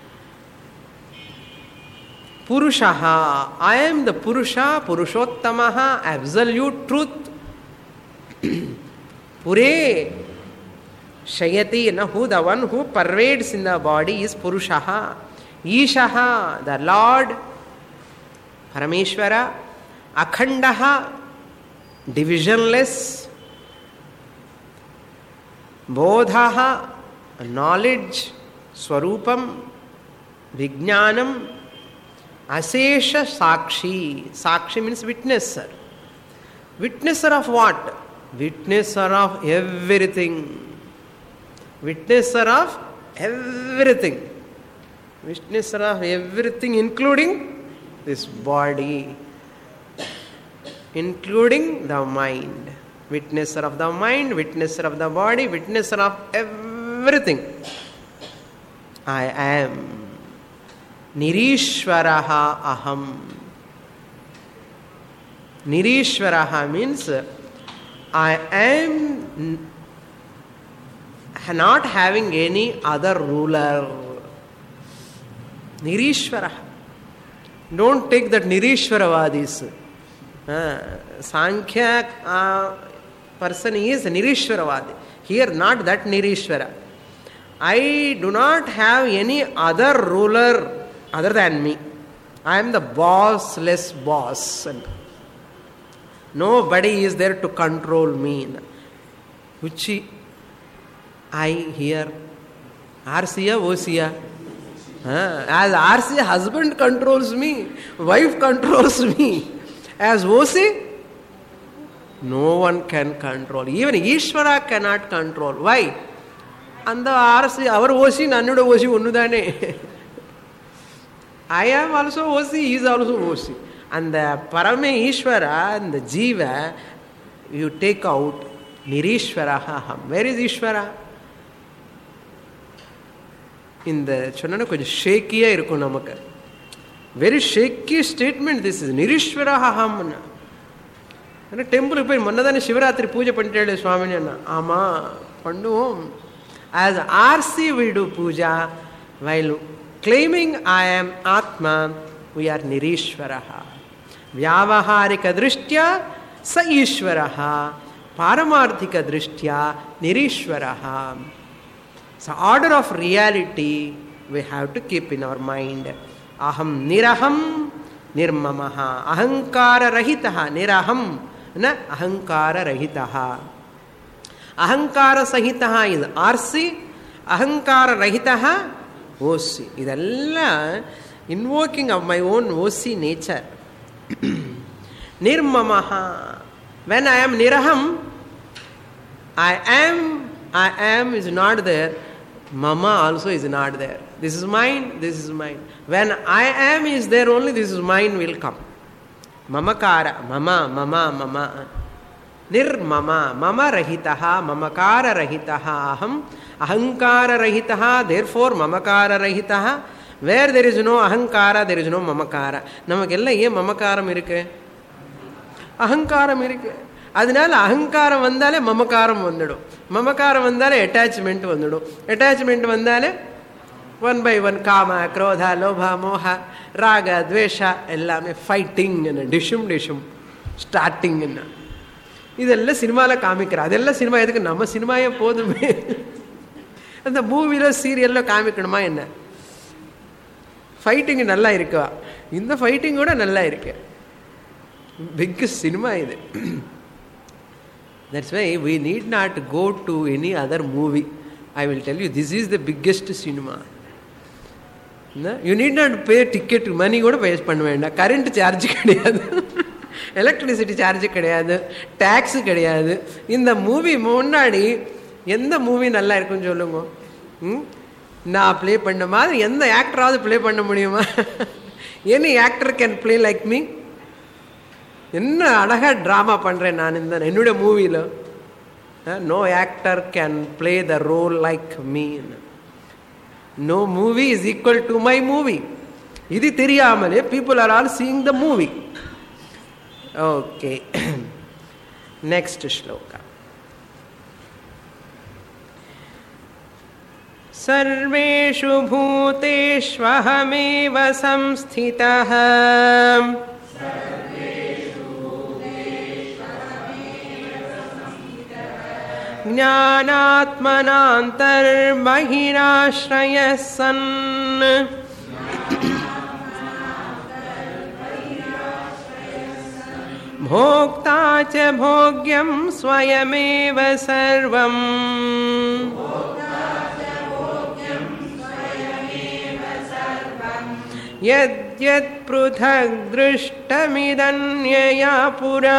[SPEAKER 1] Purushaha. I am the Purusha, Purushottamaha, absolute truth. Pure Shayati, na, who the one who pervades in the body is Purushaha. Ishaha, the Lord, Parameshwara, Akhandaha, divisionless, Bodhaha, knowledge, Swarupam, Vijnanam, Asesha Sakshi. Sakshi means witnesser. Witnesser of what? Witnesser of everything. Witnesser of everything. Witnesser of everything, including this body, including the mind. Witnesser of the mind, witnesser of the body, witnesser of everything. I am. Nirishwaraha aham. Nirishwaraha means I am not having any other ruler. Nirishwaraha. Don't take that Nirishwaravadis. Uh, Sankhya uh, person is Nirishwaravadi. Here not that Nirishwara. I do not have any other ruler other than me. I am the bossless boss. Nobody is there to control me. Uchi, I here. Arsiya, Osiya. Uh, as Arsiya, husband controls me. Wife controls me. As Osi, no one can control. Even Ishvara cannot control. Why? And the Arsi, our Osi, Nanuda Osi, Unudane. I am also Osi, he is also Osi. And the Parame Ishvara and the Jiva, you take out Nirishwara. Where is Ishvara? In the Chonana, கொஞ்சம் ஷேக்கியா இருக்கும் நமக்கு. Very shaky statement this is. Nirishwara aham. Temple போய் மன்னதானே சிவராத்திரி பூஜை பண்ணிட்டே சுவாமினி அண்ணா. ஆமா பண்ணுவோம். As R C we do puja, while claiming I am Atma, we are Nirishwaraha. Vyavaharika drishtya sa Ishwaraha. Paramarthika drishtya Nirishwaraha. So order of reality we have to keep in our mind. Aham niraham nirmamaha. Ahankara rahitaha. Niraham na ahankara rahitaha. Ahankara sahitaha is R C. Ahankara rahitaha O C. Idella invoking of my own O C nature. Nirmamaha. When I am niraham, I am, I am is not there. Mama also is not there. This is mine, this is mine. When I am is there only, this is mine will come. Mamakara, mama, mama, mama. Nirmama, mama rahitaha, mamakara rahitaha aham, ahankara rahitaha, therefore mamakara rahitaha. Where there is no ahankara, there is no mamakara. Namakella ye mamakaram irukke. Ahankaram irukke. அதனால அகங்காரம் வந்தாலே மமகாரம் வந்துடும். மமகாரம் வந்தாலே attachment வந்துடும். Attachment வந்தாலே one by one காம குரோதா லோபா மோக ராக துவேஷ எல்லாமே ஃபைட்டிங் என்ன டிஷும் டிஷும் ஸ்டார்டிங் என்ன இதெல்லாம் சினிமாவில் காமிக்கிறோம். அதெல்லாம் சினிமா எதுக்கு, நம்ம சினிமாவே போதுமே. அந்த மூவியில் சீரியலில் காமிக்கணுமா என்ன? ஃபைட்டிங் நல்லா இருக்கா, இந்த ஃபைட்டிங் கூட நல்லா இருக்கு. பிக்கஸ்ட் சினிமா இது. That's why we need not go to any other movie. I will tell you, this is the biggest cinema. You need not pay ticket, money கூட பே பண்ண வேண்டாம். கரண்ட் சார்ஜ் கிடையாது, electricity charge கிடையாது, tax கிடையாது. இந்த movie முன்னாடி எந்த movie நல்லா இருக்குன்னு சொல்லுங்க. நான் ப்ளே பண்ண மாதிரி எந்த ஆக்டராவது ப்ளே பண்ண முடியுமா? Any actor can play like me. என்ன அழகாக ட்ராமா பண்ணுறேன் நான் இந்த என்னுடைய மூவியில். No actor can play the role like me. No movie is equal to my movie. இது தெரியாமலே people are all seeing the movie. Okay, next shloka. சர்வேஷு பூதேஷ்வஹமேவ சம்ஸ்திதः ஞானாத்மனாந்தர்பஹிராஶ்ரயः சன் भोक्ता च भोग्यं स्वयमेव सर्वम् यद्यत् पृथक् दृष्टमिदन्यया पुरा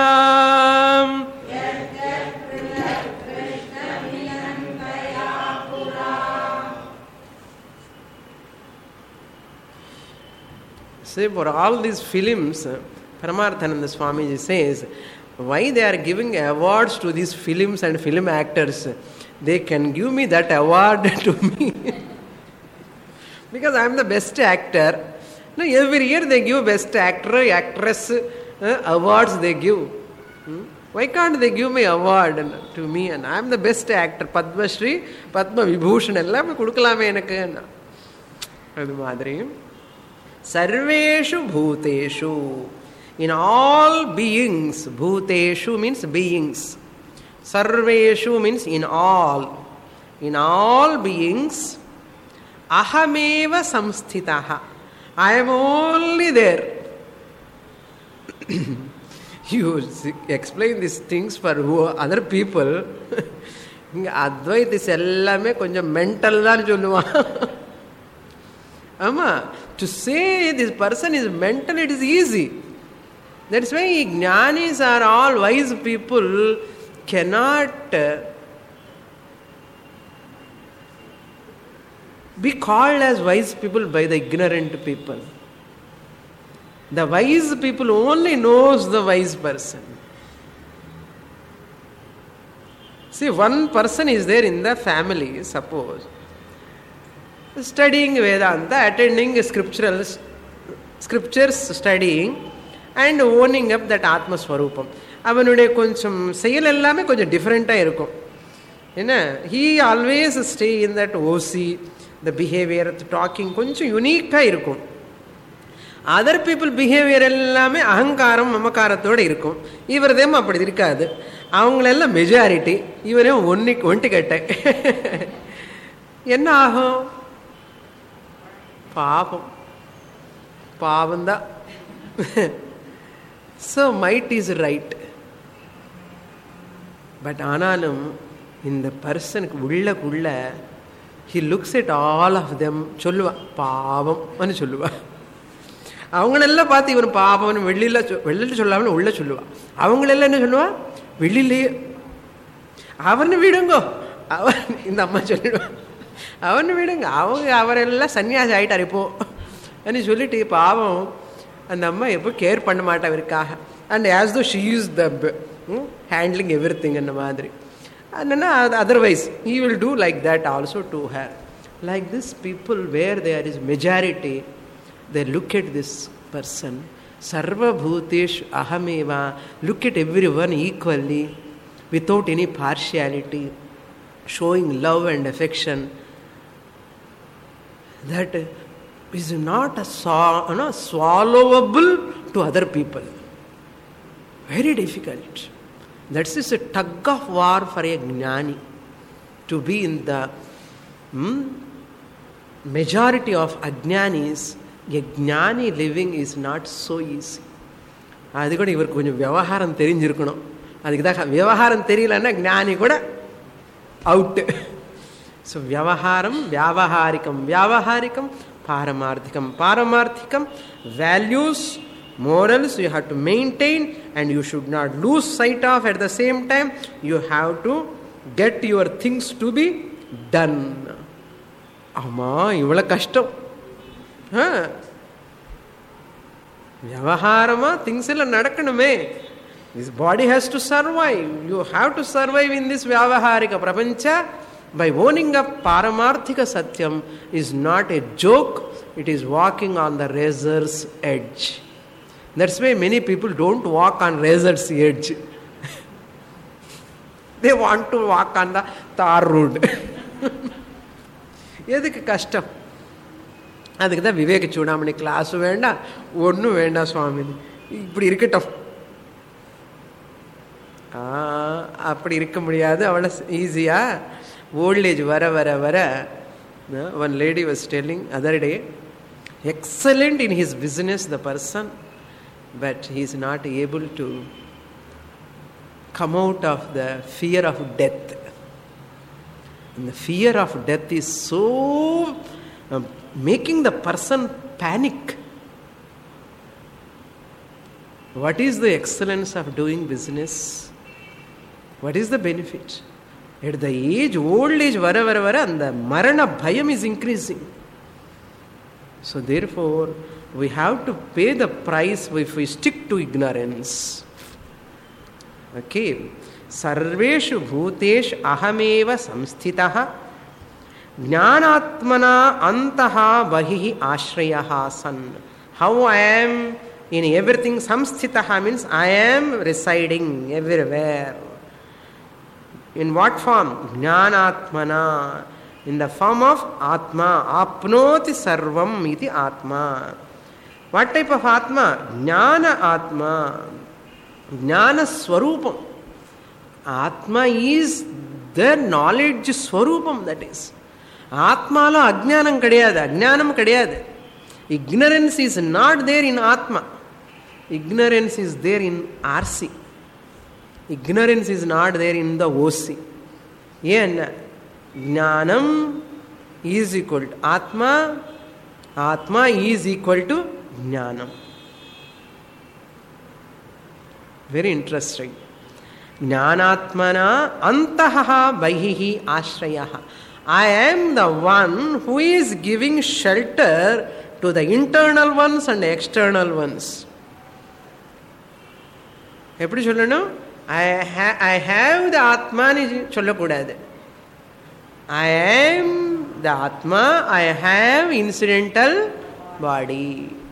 [SPEAKER 1] See, for all these films, Paramarthananda Swamiji says, why they are giving awards to these films and film actors? They can give me that award to me. Because I am the best actor. Now, every year they give best actor, actress uh, awards they give. Hmm? Why can't they give me award to me? And I am the best actor. Padma Shri, Padma Vibhushan, ellame kudukalame enakku. Adu madri. Sarveshu bhuteshu. In all beings, bhuteshu means beings. Sarveshu means in all. In all beings, ahameva samsthitaha. I am only there. You explain these things for who, other people. Advaitis ellame konjam mental dhaan solluvan. Amma, to say this person is mental, it is easy. That's why jnanis are all wise people, cannot uh, be called as wise people by the ignorant people. The wise people only knows the wise person. See, one person is there in the family, suppose, studying Vedanta, attending scriptural scriptures, studying and owning up that Atma Swarupam. அவனுடைய கொஞ்சம் செயல் எல்லாமே கொஞ்சம் டிஃப்ரெண்ட்டாக இருக்கும். என்ன, he always stay in that O C, the behavior, the talking கொஞ்சம் யூனிக்காக இருக்கும். அதர் பீப்புள் பிஹேவியர் எல்லாமே அகங்காரம் மமக்காரத்தோடு இருக்கும். இவரதேமோ அப்படி இருக்காது. அவங்களெல்லாம் மெஜாரிட்டி, இவரே ஒன்னி ஒன்ட்டு கட்ட. என்ன ஆகும்? பாவம் பாவம்தான். So might is right. But ஆனாலும் இந்த பர்சனுக்கு உள்ளக்குள்ள he looks at all of them, சொல்லுவா பாவம் అని சொல்லுவா. அவங்களெல்லாம் பார்த்து இவன் பாவம் வெளியில வெளியில சொல்லாமல் உள்ள சொல்லுவா. அவங்களெல்லாம் என்ன சொல்லுவா? வெளியிலேயே அவனை விடுங்கோ, அவன் இந்த அம்மா சொல்லிடுவா, அவனை விடுங்க, அவங்க அவரெல்லாம் சன்னியாசி ஆகிட்டார் இப்போ అని சொல்லிட்டு பாவம் அந்த அம்மா எப்போ கேர் பண்ண மாட்டா இவருக்காக. And as though she is the handling every thing அந்த மாதிரி. என்னன்னா otherwise he will do like that also to her. Like this people where there is majority, they look at this person, sarva bhutesh ahameva, look at everyone equally without any partiality, showing love and affection. that is not a saw, you know, swallowable to other people. Very difficult. That is a tug of war for a jnani. To be in the hmm, majority of ajnanis, a jnani living is not so easy. அது கூட இவருக்கு கொஞ்சம் விவகாரம் தெரிஞ்சிருக்கணும். அதுக்கு தான் விவகாரம் தெரியலன்னா ஞானி கூட அவுட்டு. ஸோ விவகாரம் வியாவகாரிக்கம் வியாவகாரிக்கம் பாரமார்த்திகம் பாரமார்த்திகம் values morals you have to maintain and you should not lose sight of. At the same time you have to get your things to be done. அம்மா இவ்வளோ கஷ்டம். விவகாரமா திங்ஸ் எல்லாம் நடக்கணுமே. This body has to survive. You have to survive in this vyavaharika prapancha. By owning up paramarthika satyam is not a joke. It is walking on the razor's edge. That's why many people don't walk on razor's edge. They want to walk on the tar road. எதுக்கு கஷ்டம்? அதுக்கு தான் விவேக சூடாமணி கிளாஸும் வேண்டாம் ஒன்றும் வேண்டாம் சுவாமி, இப்படி இருக்கட்டும். அப்படி இருக்க முடியாது அவ்வளோ ஈஸியா. ஓல்டேஜ் வர வர வர one lady was telling other day, excellent in his business the person, but he is not able to come out of the fear of death. And the fear of death is so uh, making the person panic. What is the excellence of doing business? What is the benefit? At the age, old age, vara vara vara, and the marana bhayam is increasing. So therefore, we have to pay the price if we stick to ignorance. Okay. Sarveshu bhuteshu ahameva samsthitaha jnanatmana antaha bahihi ashrayaha san. How I am in everything. Samsthitaha means I am residing everywhere. In what form? Jnanatmana. In the form of Atma. Apnoti sarvam iti Atma. What type of Atma? Jnana Atma. Jnana Swarupam. Atma is the knowledge Swarupam, that is. Atmala Ajnanam kadiyadu, Ajnanam kadiyadu. Ignorance is not there in Atma. Ignorance is there in R C. Ignorance is not there in the O C. Yen Jnanam is equal to Atma. Atma is equal to Jnanam. Very interesting. Jnanatmana antaha bahihi ashrayaha. I am the one who is giving shelter to the internal ones and external ones. எப்படி சொல்லணும்? I, ha- I have the Atma சொல்லக்கூடாது. I am the Atma, I have incidental body.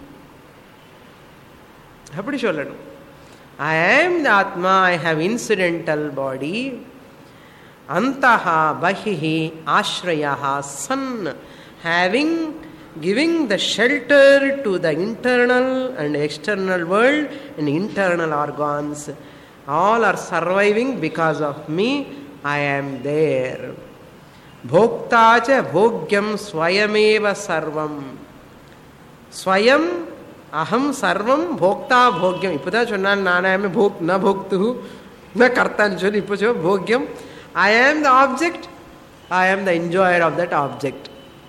[SPEAKER 1] எப்படி சொல்லணும்? I am the Atma, I have incidental body. Antaha bahihi ashrayaha san. Having, giving the shelter to the internal and external world and internal organs. All are surviving because of me. I am there. Bhokta cha bhogyam swayameva sarvam. Swayam aham sarvam bhokta bhogyam. இப்பதான் சொன்னான் நானாமே போக் ந போக்து ந கர்த்தான்னு சொல்லி இப்போ சொல் போக்யம். I am the object, I am the enjoyer of that object.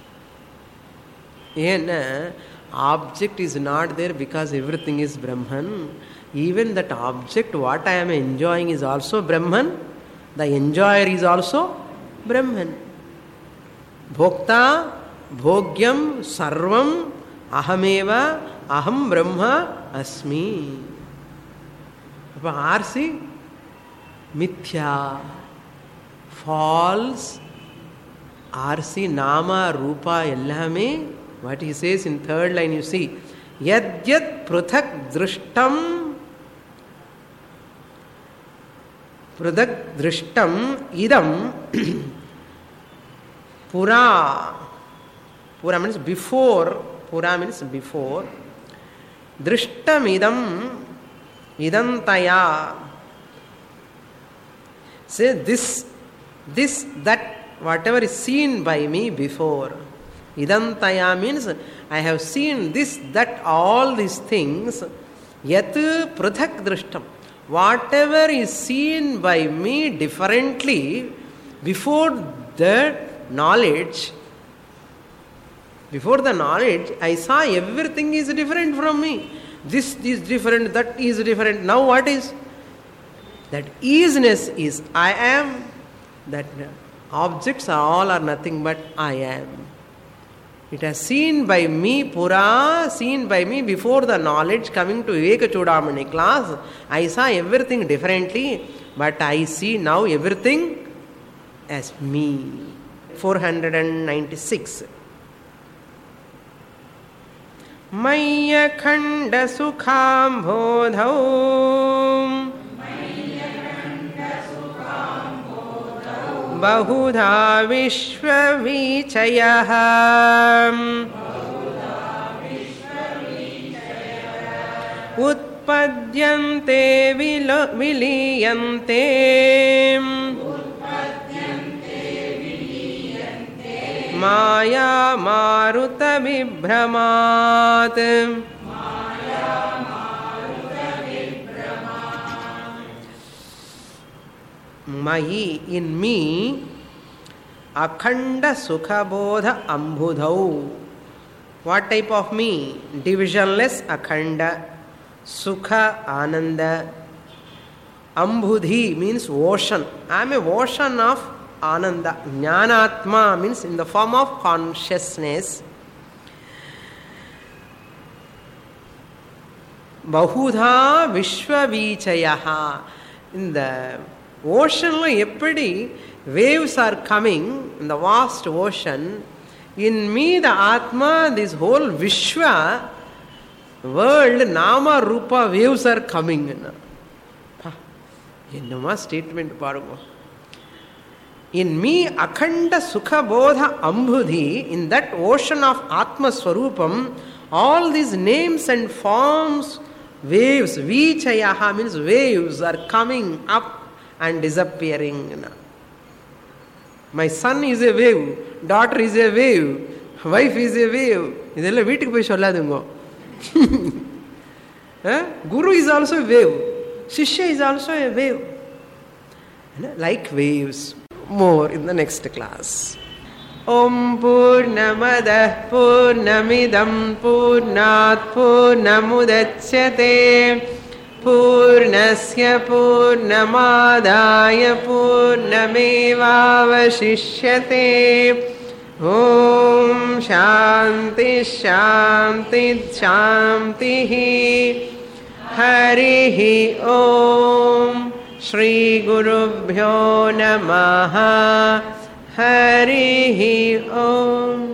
[SPEAKER 1] ஏன்னா object is not there because everything is Brahman. Even that object what I am enjoying is also Brahman. The enjoyer is also Brahman. Bhokta bhogyam sarvam ahameva aham brahma asmi. அப்போ ஆர்சி மித்யா, false. ஆர்சி நாமா ரூபா எல்லாமே. What he says in third line, you see, yad yad pruthak drishtam pruthak drishtam idam pura Pura means before. Pura means before. Drishtamidam idantaya. Say this, this, that, whatever is seen by me before. Idantaya means I have seen this, that, all these things. Yat prathak drishtam. Whatever is seen by me differently, before the knowledge, before the knowledge, I saw everything is different from me. This is different, that is different. Now what is? That isness is I am. That objects are all are nothing but I am. It has seen by me, Pura, seen by me before the knowledge coming to Viveka Chudamani class. I saw everything differently, but I see now everything as me. four hundred ninety-six. Maya khanda sukham bodhau bahudha vishva vichayah utpadyante viliyante Maya maruta vibhramat. Mahi, in me, akhanda sukha bodha ambudhau. What type of me? Divisionless akhanda, sukha ananda. Ambudhi means ocean. I am a ocean of Ananda. Jnanatma means in the form of consciousness. Bahudha Vishwavichayaha. In the ocean, eppadi waves are coming in the vast ocean. In me, the Atma, this whole Vishwa world, Nama Rupa waves are coming. Ennama statement parugo. In me, akhanda sukha bodha ambudhi, in that ocean of Atma Swarupam, all these names and forms, waves, vichayaha means waves, are coming up and disappearing. My son is a wave, daughter is a wave, wife is a wave. Idella veetukku poi solladungo. Guru is also a wave, Shishya is also a wave. Like waves. More in the next class. Om Purnamada Purnamidam Purnat Purnamudachyate Purnasya Purnamadaya Purnamevavashishyate. Om Shanti Shanti Shanti Harihi Om Shri Gurubhyo Namaha. Harihi Om.